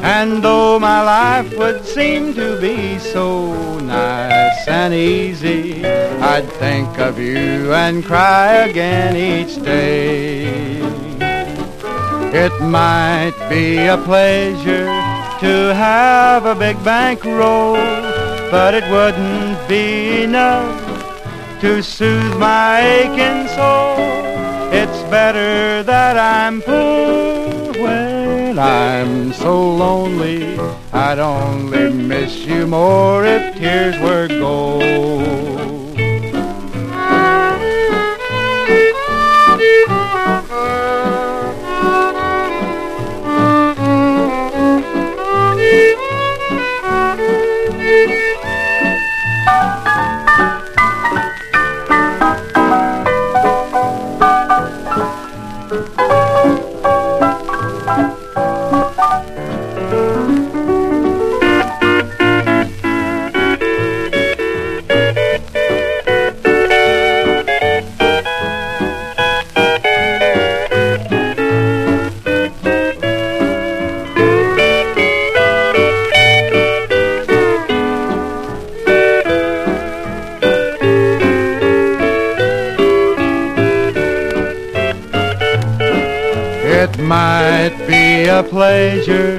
And though my life would seem to be so nice and easy, I'd think of you and cry again each day. It might be a pleasure to have a big bankroll, but it wouldn't be enough to soothe my aching soul. It's better that I'm poor when I'm so lonely. I'd only miss you more if tears were gold. It might be a pleasure